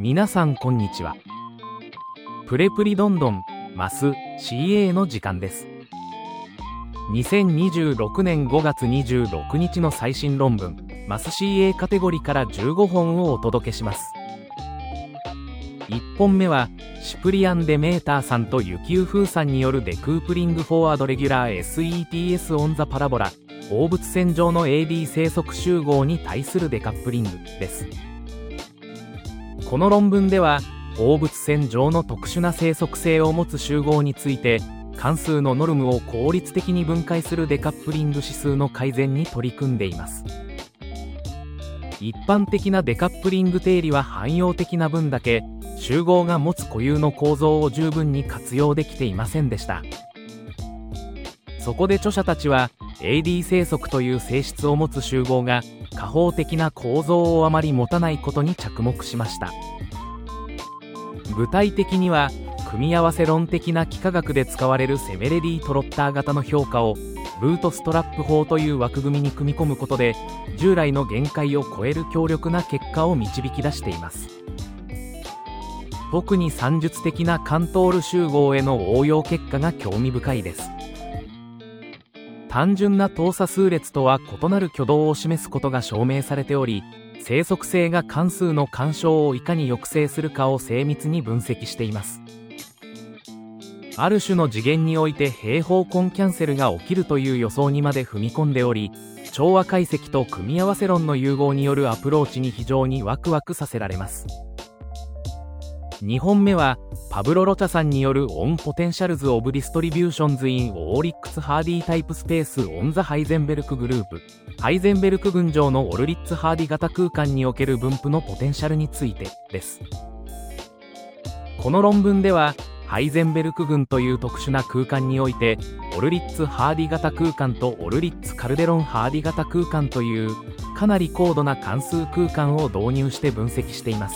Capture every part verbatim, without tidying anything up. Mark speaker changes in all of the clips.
Speaker 1: 皆さんこんにちは。プレプリどんどんマス シーエー の時間です。にせんにじゅうろくねんごがつにじゅうろくにちの最新論文マス シーエー カテゴリーからじゅうごほんをお届けします。いっぽんめはシプリアン・デメーターさんとユキウフーさんによるデクープリング・フォワード・レギュラー エスイーティーエス オン・ザ・パラボラ放物線上の エーディー 生息集合に対するデカップリングです。この論文では放物線上の特殊な生息性を持つ集合について関数のノルムを効率的に分解するデカップリング指数の改善に取り組んでいます。一般的なデカップリング定理は汎用的な分だけ集合が持つ固有の構造を十分に活用できていませんでした。そこで著者たちは エーディー 生息という性質を持つ集合が加法的な構造をあまり持たないことに着目しました。具体的には組み合わせ論的な幾何学で使われるセメレディ・トロッター型の評価をブートストラップ法という枠組みに組み込むことで従来の限界を超える強力な結果を導き出しています。特に算術的なカントール集合への応用結果が興味深いです。単純な等差数列とは異なる挙動を示すことが証明されており、生息性が関数の干渉をいかに抑制するかを精密に分析しています。ある種の次元において平方根キャンセルが起きるという予想にまで踏み込んでおり、調和解析と組み合わせ論の融合によるアプローチに非常にワクワクさせられます。にほんめはパブロ・ロチャさんによるオン・ポテンシャルズ・オブ・ディストリビューションズ・イン・オーリックス・ハーディタイプ・スペース・オン・ザ・ハイゼンベルクグループハイゼンベルク群上のオルリッツ・ハーディ型空間における分布のポテンシャルについてです。この論文ではハイゼンベルク群という特殊な空間においてオルリッツ・ハーディ型空間とオルリッツ・カルデロン・ハーディ型空間というかなり高度な関数空間を導入して分析しています。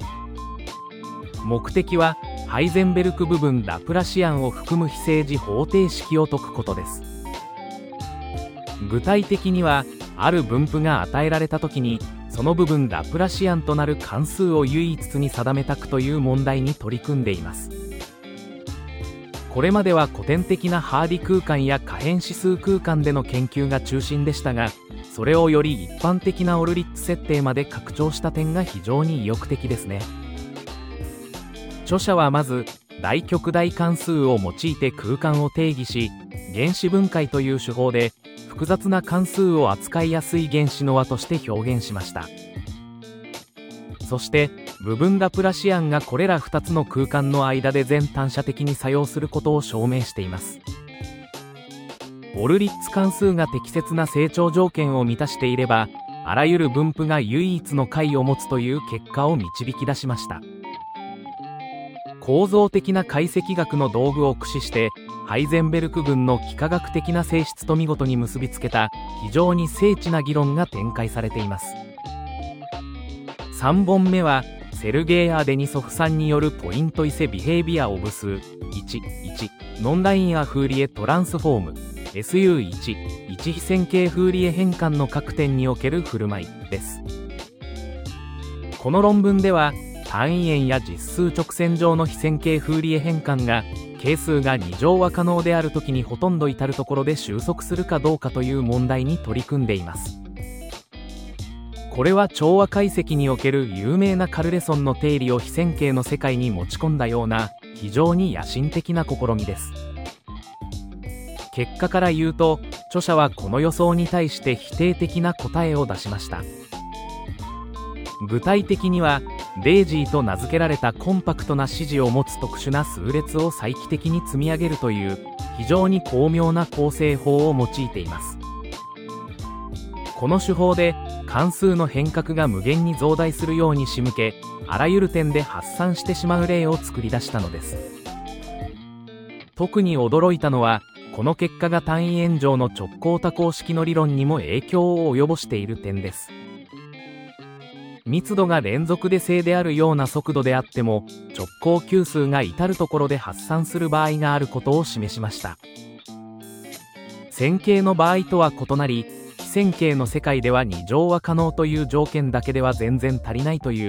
Speaker 1: 目的はハイゼンベルク部分ラプラシアンを含む非正時方程式を解くことです。具体的にはある分布が与えられたときにその部分ラプラシアンとなる関数を唯一に定めたくという問題に取り組んでいます。これまでは古典的なハーディ空間や可変指数空間での研究が中心でしたが、それをより一般的なオルリッツ設定まで拡張した点が非常に意欲的ですね。著者はまず大極大関数を用いて空間を定義し、原子分解という手法で複雑な関数を扱いやすい原子の和として表現しました。そして部分ラプラシアンがこれらふたつの空間の間で全単射的に作用することを証明しています。オルリッツ関数が適切な成長条件を満たしていればあらゆる分布が唯一の解を持つという結果を導き出しました。構造的な解析学の道具を駆使してハイゼンベルク群の幾何学的な性質と見事に結びつけた非常に精緻な議論が展開されています。さんぼんめはセルゲイ・アデニソフさんによるポイントイセビヘイビアオブ数 いちいち ノンラインアフーリエトランスフォーム エスユーいち 一非線形フーリエ変換の各点における振る舞いです。この論文では単位円や実数直線上の非線形フーリエ変換が係数がに乗は可能であるときにほとんど至るところで収束するかどうかという問題に取り組んでいます。これは調和解析における有名なカルレソンの定理を非線形の世界に持ち込んだような非常に野心的な試みです。結果から言うと著者はこの予想に対して否定的な答えを出しました。具体的にはデイジーと名付けられたコンパクトな指示を持つ特殊な数列を再帰的に積み上げるという非常に巧妙な構成法を用いています。この手法で関数の変革が無限に増大するように仕向け、あらゆる点で発散してしまう例を作り出したのです。特に驚いたのはこの結果が単位円上の直行多項式の理論にも影響を及ぼしている点です。密度が連続で正であるような速度であっても直行級数が至るところで発散する場合があることを示しました。線形の場合とは異なり非線形の世界ではに乗は可能という条件だけでは全然足りないという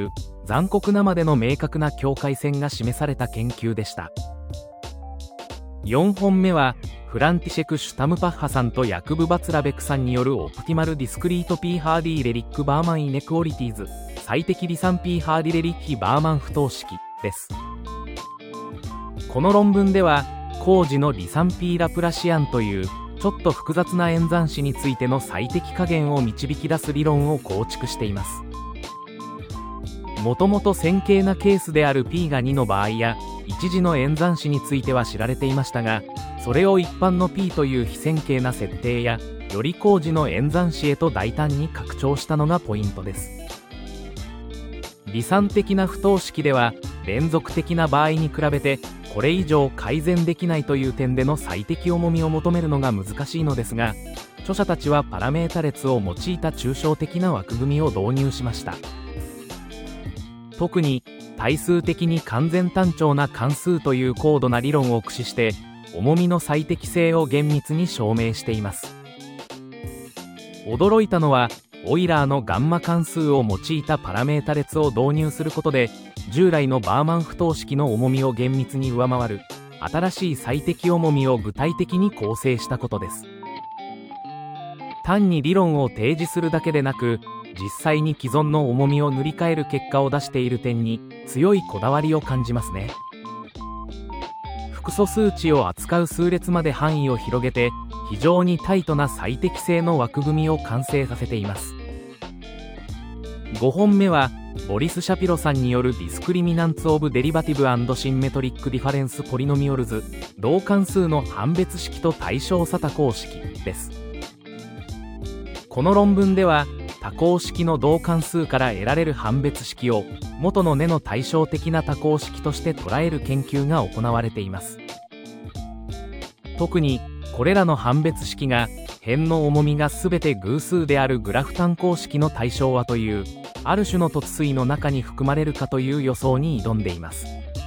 Speaker 1: 残酷なまでの明確な境界線が示された研究でした。よんほんめはフランティシェク・シュタムパッハさんとヤクブ・バツラベクさんによるオプティマル・ディスクリート・ピーハーディー・レリック・バーマン・イネクオリティーズ最適離散 ピーハーディレリッヒ・バーマン不等式です。この論文では高次の離散 P ラプラシアンというちょっと複雑な演算子についての最適加減を導き出す理論を構築しています。もともと線形なケースである P がにの場合や一次の演算子については知られていましたが、それを一般の P という非線形な設定やより高次の演算子へと大胆に拡張したのがポイントです。離散的な不等式では連続的な場合に比べてこれ以上改善できないという点での最適重みを求めるのが難しいのですが、著者たちはパラメータ列を用いた抽象的な枠組みを導入しました。特に対数的に完全単調な関数という高度な理論を駆使して重みの最適性を厳密に証明しています。驚いたのはオイラーのガンマ関数を用いたパラメータ列を導入することで従来のバーマン不等式の重みを厳密に上回る新しい最適重みを具体的に構成したことです。単に理論を提示するだけでなく実際に既存の重みを塗り替える結果を出している点に強いこだわりを感じますね。複素数値を扱う数列まで範囲を広げて非常にタイトな最適性の枠組みを完成させています。ごほんめはボリス・シャピロさんによるディスクリミナンツ・オブ・デリバティブ・アンド・シンメトリック・ディファレンス・ポリノミオルズ同関数の判別式と対称差多項式です。この論文では多項式の同関数から得られる判別式を元の根の対照的な多項式として捉える研究が行われています。特にこれらの判別式が辺の重みが全て偶数であるグラフ単項式の対象はというある種の突推の中に含まれるかという予想に挑んでいます。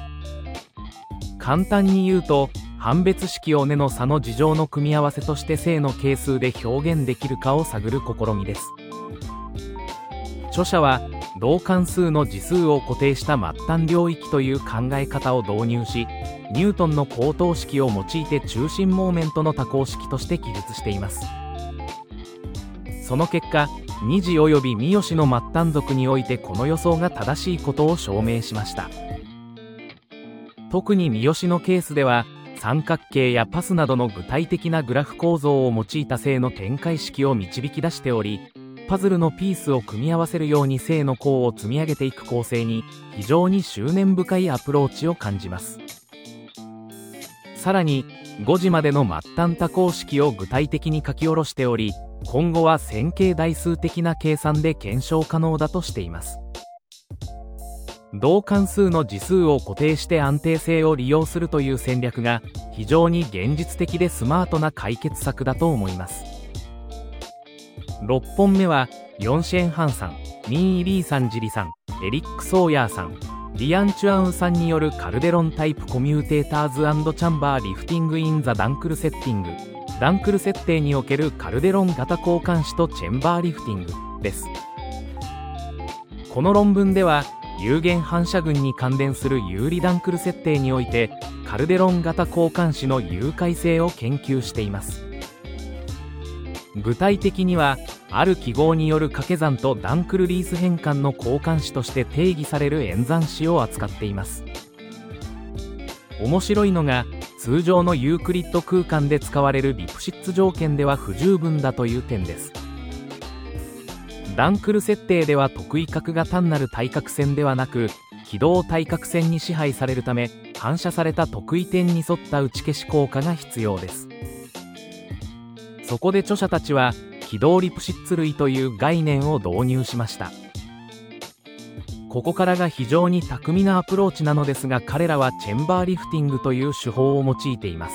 Speaker 1: 簡単に言うと判別式を根の差の事情の組み合わせとして正の係数で表現できるかを探る試みです。著者は同関数の次数を固定した末端領域という考え方を導入し、ニュートンの高等式を用いて中心モーメントの多項式として記述しています。その結果に次および三好の末端属においてこの予想が正しいことを証明しました。特に三好のケースでは三角形やパスなどの具体的なグラフ構造を用いた正の展開式を導き出しており、パズルのピースを組み合わせるように正の項を積み上げていく構成に非常に執念深いアプローチを感じます。さらにご次までの末端多項式を具体的に書き下ろしており、今後は線形代数的な計算で検証可能だとしています。同関数の次数を固定して安定性を利用するという戦略が非常に現実的でスマートな解決策だと思います。ろっぽんめはヨンシェンハンさん、ミン・イリーさん、ジリさん、エリック・ソーヤーさん、リアン・チュアウンさんによるカルデロンタイプコミューテーターズ&チャンバーリフティング・イン・ザ・ダンクルセッティングダンクル設定におけるカルデロン型交換子とチェンバーリフティングです。この論文では有限反射群に関連する有利ダンクル設定においてカルデロン型交換子の有解性を研究しています。具体的にはある記号による掛け算とダンクルリース変換の交換子として定義される演算子を扱っています。面白いのが通常のユークリッド空間で使われるリプシッツ条件では不十分だという点です。ダンクル設定では特異角が単なる対角線ではなく軌道対角線に支配されるため反射された特異点に沿った打ち消し効果が必要です。そこで著者たちは軌道リプシッツ類という概念を導入しました。ここからが非常に巧みなアプローチなのですが、彼らはチェンバーリフティングという手法を用いています。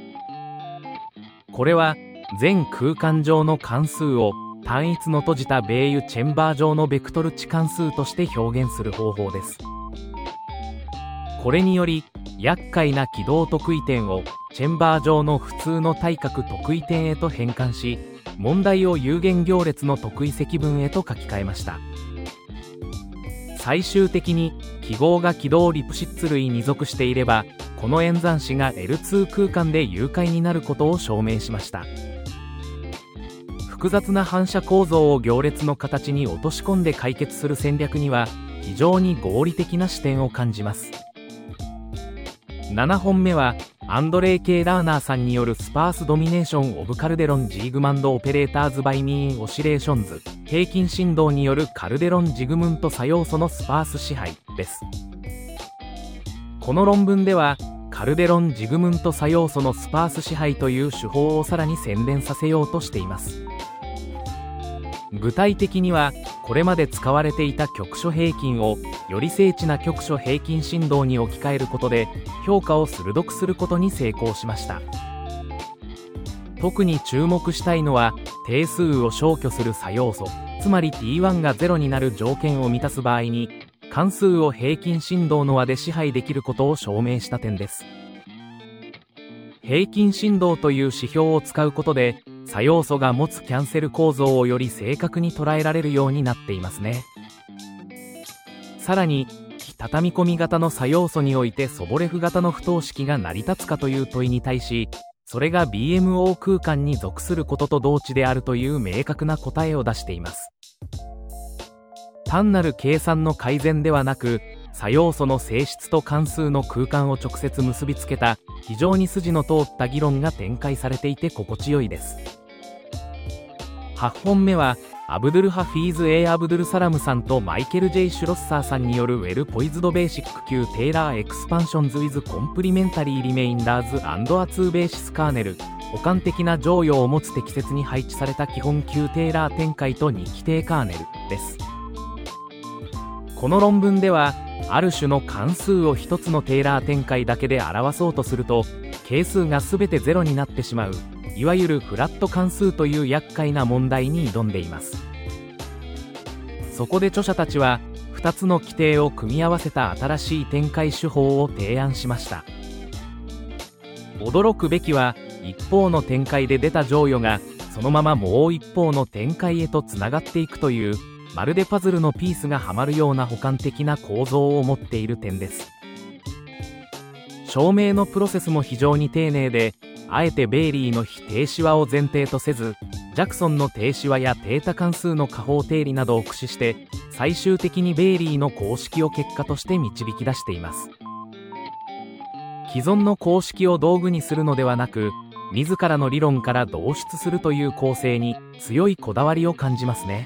Speaker 1: これは全空間上の関数を単一の閉じたベイユチェンバー上のベクトル値関数として表現する方法です。これにより厄介な軌道特異点をチェンバー上の普通の対角特異点へと変換し、問題を有限行列の特異積分へと書き換えました。 最終的に記号が軌道リプシッツ類に属していれば、この演算子が エルツー 空間で誘拐になることを証明しました。複雑な反射構造を行列の形に落とし込んで解決する戦略には非常に合理的な視点を感じます。ななほんめはアンドレイ・ケー・ラーナーさんによるスパースドミネーション・オブ・カルデロン・ジーグマンド・オペレーターズ・バイ・ミーン・オシレーションズ、平均振動によるカルデロン・ジグムント作用素のスパース支配です。この論文ではカルデロン・ジグムント作用素のスパース支配という手法をさらに洗練させようとしています。具体的にはこれまで使われていた局所平均をより精緻な局所平均振動に置き換えることで評価を鋭くすることに成功しました。特に注目したいのは定数を消去する作用素、つまり ティーワン がゼロになる条件を満たす場合に関数を平均振動の和で支配できることを証明した点です。平均振動という指標を使うことで作用素が持つキャンセル構造をより正確に捉えられるようになっていますね。さらに非畳み込み型の作用素においてソボレフ型の不等式が成り立つかという問いに対し、それが ビーエムオー 空間に属することと同値であるという明確な答えを出しています。単なる計算の改善ではなく、作用素の性質と関数の空間を直接結びつけた非常に筋の通った議論が展開されていて心地よいです。はちほんめはアブドゥル・ハフィーズ・ A ・アブドゥル・サラムさんとマイケル・ J ・シュロッサーさんによるウェル・ポイズド・ベーシック級テイラー・エクスパンションズ・ウィズ・コンプリメンタリー・リメインダーズ・アンド・アツー・ベーシス・カーネル、補完的な乗与を持つ適切に配置された基本級テイラー展開と二規定カーネルです。この論文ではある種の関数を一つのテイラー展開だけで表そうとすると係数が全てゼロになってしまう、いわゆるフラット関数という厄介な問題に挑んでいます。そこで著者たちはふたつの規定を組み合わせた新しい展開手法を提案しました。驚くべきは一方の展開で出た乗与がそのままもう一方の展開へとつながっていくという、まるでパズルのピースがはまるような補完的な構造を持っている点です。証明のプロセスも非常に丁寧で、あえてベイリーの非定子和を前提とせず、ジャクソンの定子和やデータ関数の加法定理などを駆使して最終的にベイリーの公式を結果として導き出しています。既存の公式を道具にするのではなく、自らの理論から導出するという構成に強いこだわりを感じますね。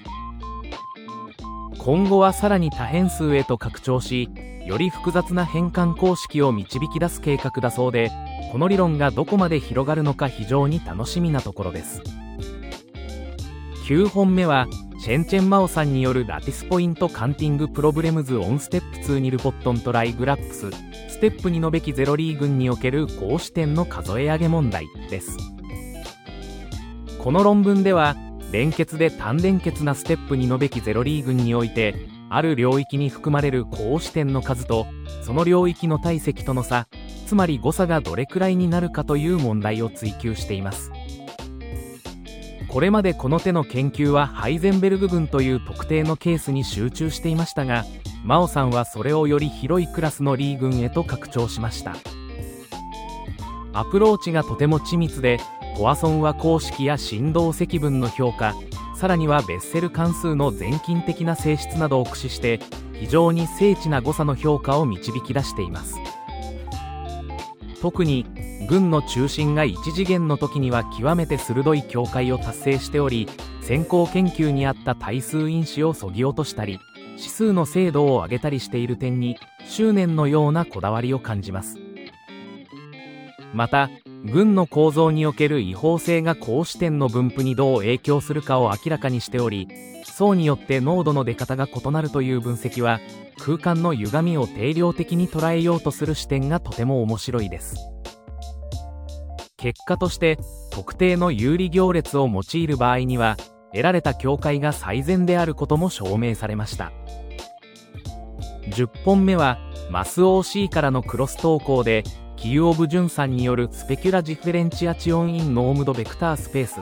Speaker 1: 今後はさらに多変数へと拡張し、より複雑な変換公式を導き出す計画だそうで、この理論がどこまで広がるのか非常に楽しみなところです。きゅうほんめはチェンチェンマオさんによるラティスポイントカンティングプロブレムズオンステップツーニルポットントライグラップスステップにのべきゼロリー群における公視点の数え上げ問題です。この論文では連結で単連結なステップにのべきゼロリー群においてある領域に含まれる公視点の数とその領域の体積との差、つまり誤差がどれくらいになるかという問題を追求しています。これまでこの手の研究はハイゼンベルグ群という特定のケースに集中していましたが、マオさんはそれをより広いクラスのリー群へと拡張しました。アプローチがとても緻密で、ポアソン和公式や振動積分の評価、さらにはベッセル関数の全近的な性質などを駆使して非常に精緻な誤差の評価を導き出しています。特に群の中心が一次元の時には極めて鋭い境界を達成しており、先行研究にあった対数因子を削ぎ落としたり指数の精度を上げたりしている点に執念のようなこだわりを感じます。また群の構造における違法性が公視点の分布にどう影響するかを明らかにしており、層によって濃度の出方が異なるという分析は空間の歪みを定量的に捉えようとする視点がとても面白いです。結果として特定の有利行列を用いる場合には得られた境界が最善であることも証明されました。じゅっぽんめはマス オーシー からのクロス投稿でキユオブ・ジュンさんによるスペキュラ・ジフェレンチアチオン・イン・ノームド・ベクター・スペース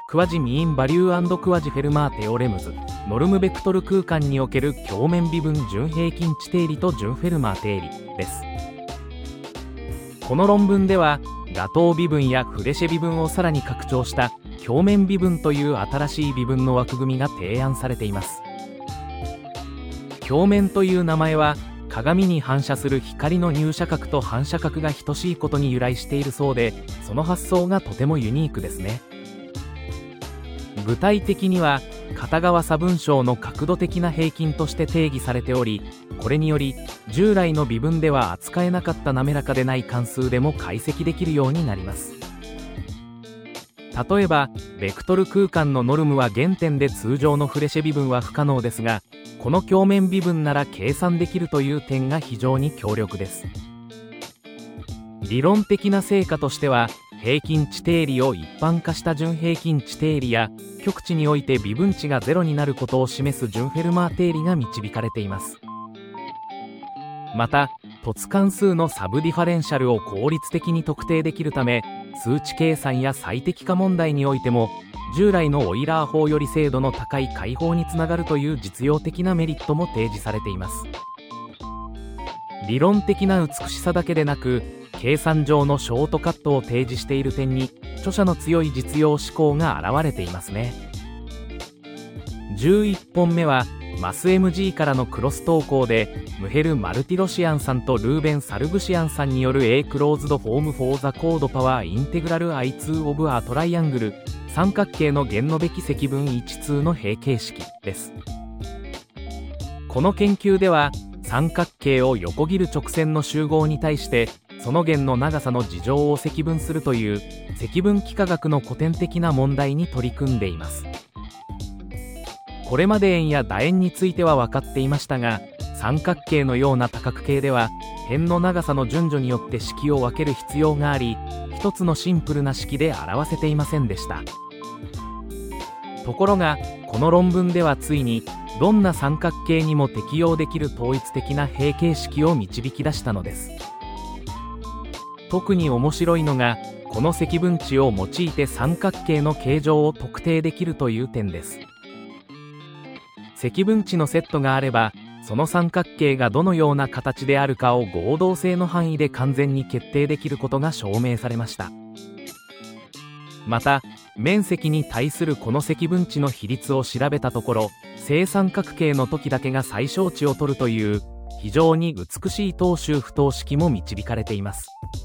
Speaker 1: クワジミーンバリュー&クワジフェルマーテオレムズノルムベクトル空間における鏡面微分準平均値定理と準フェルマー定理です。この論文ではガトー微分やフレシェ微分をさらに拡張した鏡面微分という新しい微分の枠組みが提案されています。鏡面という名前は鏡に反射する光の入射角と反射角が等しいことに由来しているそうで、その発想がとてもユニークですね。具体的には片側差分相の角度的な平均として定義されており、これにより従来の微分では扱えなかった滑らかでない関数でも解析できるようになります。例えばベクトル空間のノルムは原点で通常のフレシェ微分は不可能ですが、この鏡面微分なら計算できるという点が非常に強力です。理論的な成果としては、平均値定理を一般化した準平均値定理や極値において微分値がゼロになることを示す準フェルマー定理が導かれています。また凸関数のサブディファレンシャルを効率的に特定できるため、数値計算や最適化問題においても従来のオイラー法より精度の高い解法につながるという実用的なメリットも提示されています。理論的な美しさだけでなく、計算上のショートカットを提示している点に著者の強い実用志向が現れていますね。じゅういっぽんめはマス エムジー からのクロス投稿で、ムヘル・マルティロシアンさんとルーベン・サルグシアンさんによる A クローズドフォームフォーザコードパワーインテグラル アイツー オブアトライアングル三角形の弦のべき積分いち通の平形式です。この研究では三角形を横切る直線の集合に対してその弦の長さの二乗を積分するという積分幾何学の古典的な問題に取り組んでいます。これまで円や楕円については分かっていましたが、三角形のような多角形では辺の長さの順序によって式を分ける必要があり、一つのシンプルな式で表せていませんでした。ところがこの論文ではついにどんな三角形にも適用できる統一的な平形式を導き出したのです。特に面白いのが、この積分値を用いて三角形の形状を特定できるという点です。積分値のセットがあれば、その三角形がどのような形であるかを合同性の範囲で完全に決定できることが証明されました。また面積に対するこの積分値の比率を調べたところ、正三角形の時だけが最小値を取るという非常に美しい等周不等式も導かれています。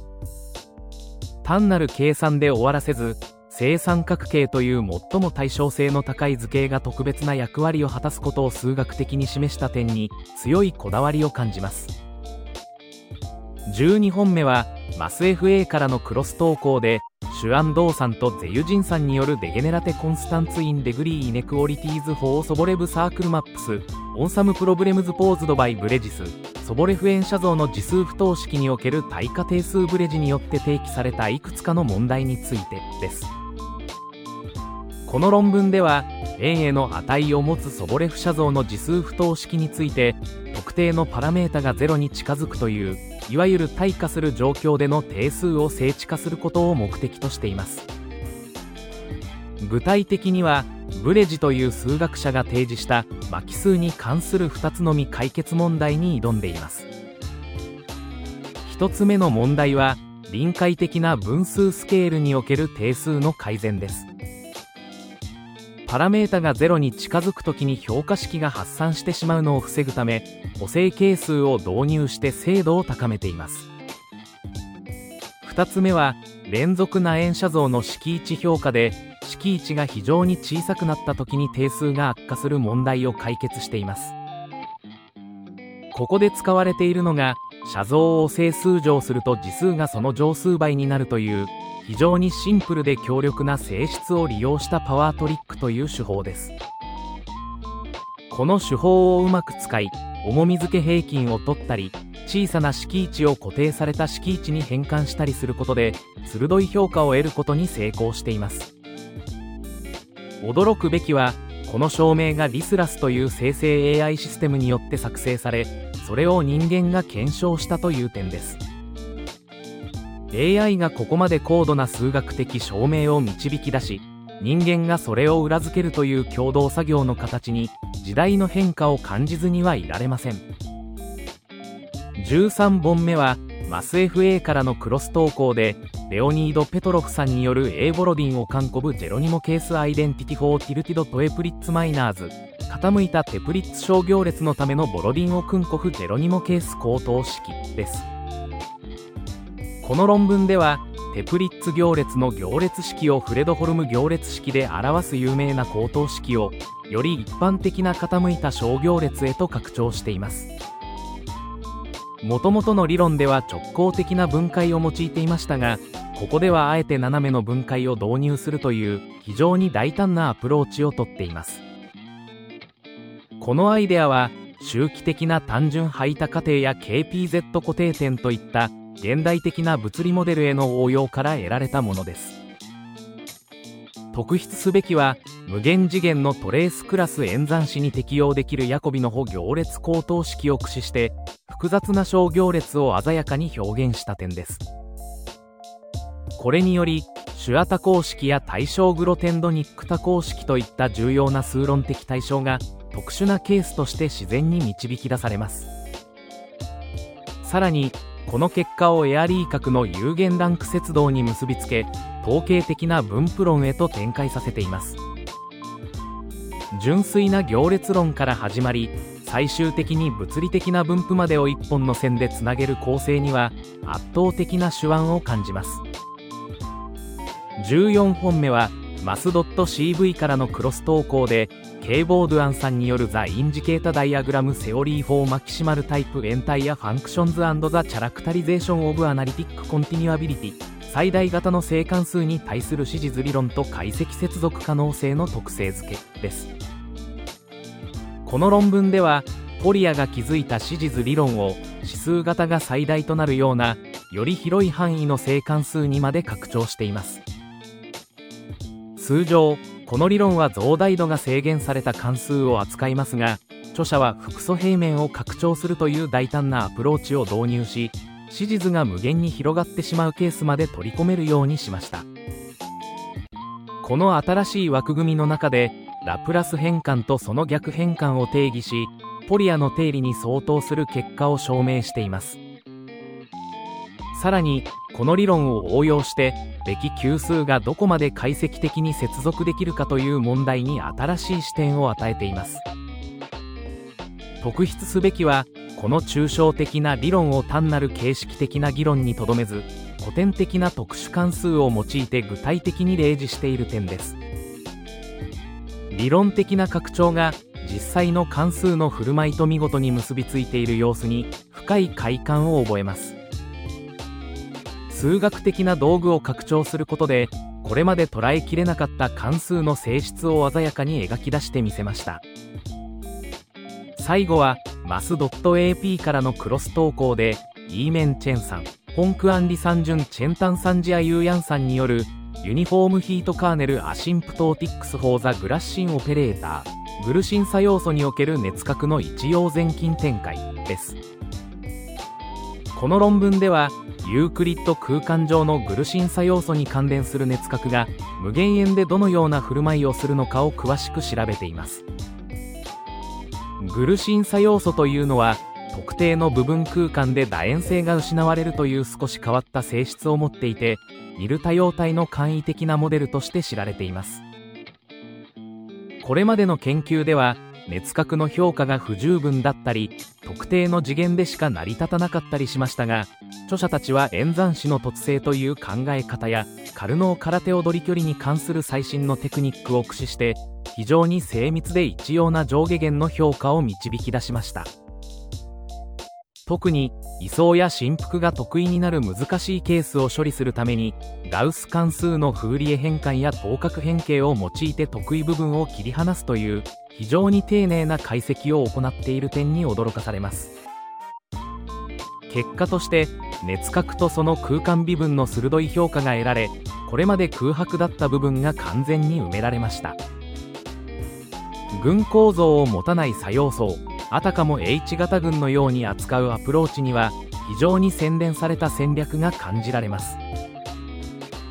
Speaker 1: 単なる計算で終わらせず、正三角形という最も対称性の高い図形が特別な役割を果たすことを数学的に示した点に強いこだわりを感じます。じゅうにほんめはマス エフエー からのクロス投稿で、シュアンドーさんとゼユジンさんによるデゲネラテコンスタンツインデグリーイネクオリティーズフォーソボレブサークルマップスオンサムプロブレムズポーズドバイブレジスソボレフ円写像の次数不等式における対価定数ブレジによって提起されたいくつかの問題についてです。この論文では円への値を持つソボレフ写像の次数不等式について、特定のパラメータがゼロに近づくといういわゆる対価する状況での定数を正値化することを目的としています。具体的にはブレジという数学者が提示した巻数に関するふたつのみ解決問題に挑んでいます。ひとつめの問題は臨界的な分数スケールにおける定数の改善です。パラメータがゼロに近づくときに評価式が発散してしまうのを防ぐため、補正係数を導入して精度を高めています。ふたつめは連続楕円写像の式位置評価で、式位置が非常に小さくなったときに定数が悪化する問題を解決しています。ここで使われているのが、写像を整数乗すると次数がその乗数倍になるという非常にシンプルで強力な性質を利用したパワートリックという手法です。この手法をうまく使い、重み付け平均を取ったり、小さな式位置を固定された式位置に変換したりすることで鋭い評価を得ることに成功しています。驚くべきは、この証明がリスラスという生成 エーアイ システムによって作成され、それを人間が検証したという点です。エーアイ がここまで高度な数学的証明を導き出し、 人間がそれを裏付けるという共同作業の形に時代の変化を感じずにはいられません。じゅうさんぼんめはマス エフエー からのクロス投稿で、レオニード・ペトロフさんによる A ボロディンを完コブジェロニモケースアイデンティティフォーティルティドトエプリッツマイナーズ、傾いたテプリッツ小行列のためのボロディンをクンコフジェロニモケース口頭式です。この論文ではテプリッツ行列の行列式をフレドホルム行列式で表す有名な口頭式をより一般的な傾いた小行列へと拡張しています。もともとの理論では直行的な分解を用いていましたが、ここではあえて斜めの分解を導入するという非常に大胆なアプローチをとっています。このアイデアは周期的な単純排他過程や ケーピーゼット 固定点といった現代的な物理モデルへの応用から得られたものです。特筆すべきは無限次元のトレースクラス演算子に適用できるヤコビの補行列口頭式を駆使して複雑な小行列を鮮やかに表現した点です。これによりシュア多項式や対象グロテンドニック多項式といった重要な数論的対象が特殊なケースとして自然に導き出されます。さらにこの結果をエアリー角の有限ランク節動に結びつけ、統計的な分布論へと展開させています。純粋な行列論から始まり、最終的に物理的な分布までを一本の線でつなげる構成には圧倒的な手腕を感じます。じゅうよんほんめはマス .シーブイ からのクロス投稿で、ケイ・ボードゥアンさんによるザ・インジケータ・ダイアグラム・セオリー・フォー・マキシマル・タイプ・エンタイア・ファンクションズ・ザ・チャラクタリゼーション・オブ・アナリティック・コンティニュアビリティ、最大型の正関数に対する指示図理論と解析接続可能性の特性付けです。この論文ではポリアが築いた指示図理論を指数型が最大となるようなより広い範囲の正関数にまで拡張しています。通常この理論は増大度が制限された関数を扱いますが、著者は複素平面を拡張するという大胆なアプローチを導入し、指示図が無限に広がってしまうケースまで取り込めるようにしました。この新しい枠組みの中でラプラス変換とその逆変換を定義し、ポリアの定理に相当する結果を証明しています。さらにこの理論を応用してべき級数がどこまで解析的に接続できるかという問題に新しい視点を与えています。特筆すべきはこの抽象的な理論を単なる形式的な議論にとどめず、古典的な特殊関数を用いて具体的に例示している点です。理論的な拡張が実際の関数の振る舞いと見事に結びついている様子に深い快感を覚えます。数学的な道具を拡張することで、これまで捉えきれなかった関数の性質を鮮やかに描き出してみせました。最後はマス .ap からのクロス投稿で、イーメン・チェンさん、ホンクアンリ・サンジュン・チェンタン・サンジア・ユーヤンさんによるユニフォームヒートカーネルアシンプトーティックス・フォー・ザ・グラッシン・オペレーター、グルシン差要素における熱角の一様全近展開です。この論文ではユークリッド空間上のグルシン差要素に関連する熱角が無限円でどのような振る舞いをするのかを詳しく調べています。グルシン差要素というのは特定の部分空間で楕円性が失われるという少し変わった性質を持っていて、ニル多様体の簡易的なモデルとして知られています。これまでの研究では熱角の評価が不十分だったり、特定の次元でしか成り立たなかったりしましたが、著者たちは演算子の突性という考え方やカルノー・空手踊り距離に関する最新のテクニックを駆使して非常に精密で一様な上下限の評価を導き出しました。特に位相や振幅が得意になる難しいケースを処理するために、ガウス関数のフーリエ変換や等角変形を用いて得意部分を切り離すという非常に丁寧な解析を行っている点に驚かされます。結果として熱角とその空間微分の鋭い評価が得られ、これまで空白だった部分が完全に埋められました。群構造を持たない作用層、あたかも H 型群のように扱うアプローチには非常に洗練された戦略が感じられます。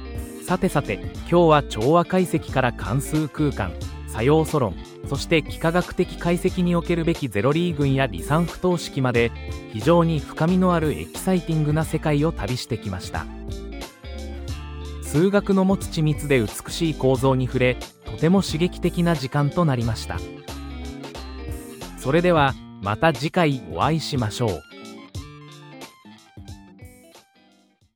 Speaker 1: さてさて、今日は調和解析から関数空間、作用素論、そして幾何学的解析におけるべきゼロリー群や離散不等式まで、非常に深みのあるエキサイティングな世界を旅してきました。数学の持つ緻密で美しい構造に触れ、とても刺激的な時間となりました。それではまた次回お会いしましょう。